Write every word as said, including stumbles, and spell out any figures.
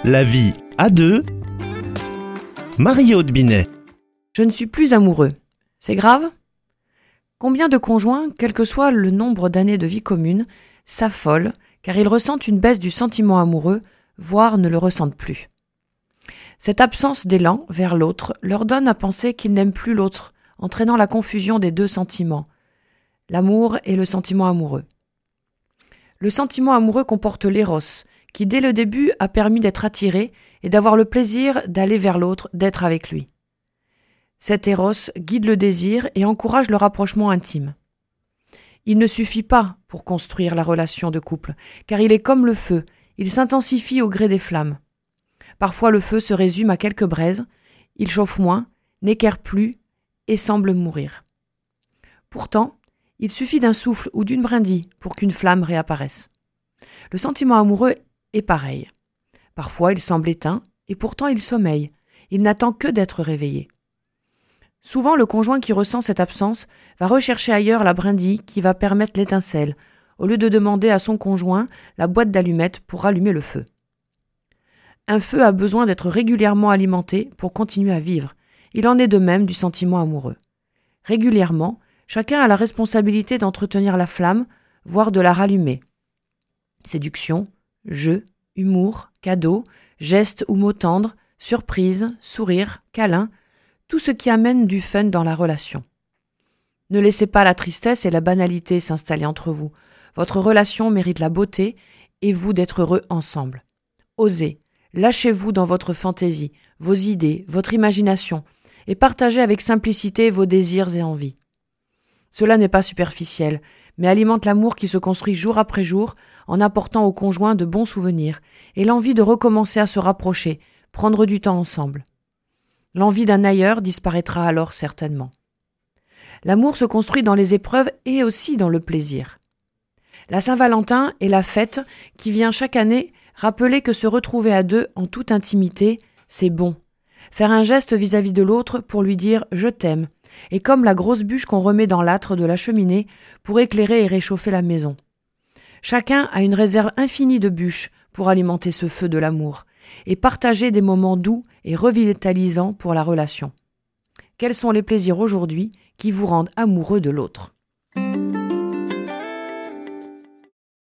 La vie à deux. Marie-Aude Binet. Je ne suis plus amoureux. C'est grave ? Combien de conjoints, quel que soit le nombre d'années de vie commune, s'affolent car ils ressentent une baisse du sentiment amoureux, voire ne le ressentent plus. Cette absence d'élan vers l'autre leur donne à penser qu'ils n'aiment plus l'autre, entraînant la confusion des deux sentiments, l'amour et le sentiment amoureux. Le sentiment amoureux comporte l'éros, qui dès le début a permis d'être attiré et d'avoir le plaisir d'aller vers l'autre, d'être avec lui. Cet éros guide le désir et encourage le rapprochement intime. Il ne suffit pas pour construire la relation de couple, car il est comme le feu, il s'intensifie au gré des flammes. Parfois le feu se résume à quelques braises, il chauffe moins, n'équerre plus et semble mourir. Pourtant, il suffit d'un souffle ou d'une brindille pour qu'une flamme réapparaisse. Le sentiment amoureux est pareil. Parfois il semble éteint et pourtant il sommeille, il n'attend que d'être réveillé. Souvent, le conjoint qui ressent cette absence va rechercher ailleurs la brindille qui va permettre l'étincelle, au lieu de demander à son conjoint la boîte d'allumettes pour rallumer le feu. Un feu a besoin d'être régulièrement alimenté pour continuer à vivre. Il en est de même du sentiment amoureux. Régulièrement, chacun a la responsabilité d'entretenir la flamme, voire de la rallumer. Séduction, jeu, humour, cadeaux, gestes ou mots tendres, surprises, sourires, câlins, tout ce qui amène du fun dans la relation. Ne laissez pas la tristesse et la banalité s'installer entre vous. Votre relation mérite la beauté et vous d'être heureux ensemble. Osez, lâchez-vous dans votre fantaisie, vos idées, votre imagination et partagez avec simplicité vos désirs et envies. Cela n'est pas superficiel, mais alimente l'amour qui se construit jour après jour en apportant au conjoint de bons souvenirs et l'envie de recommencer à se rapprocher, prendre du temps ensemble. L'envie d'un ailleurs disparaîtra alors certainement. L'amour se construit dans les épreuves et aussi dans le plaisir. La Saint-Valentin est la fête qui vient chaque année rappeler que se retrouver à deux en toute intimité, c'est bon. Faire un geste vis-à-vis de l'autre pour lui dire « je t'aime » est comme la grosse bûche qu'on remet dans l'âtre de la cheminée pour éclairer et réchauffer la maison. Chacun a une réserve infinie de bûches pour alimenter ce feu de l'amour et partager des moments doux et revitalisants pour la relation. Quels sont les plaisirs aujourd'hui qui vous rendent amoureux de l'autre ?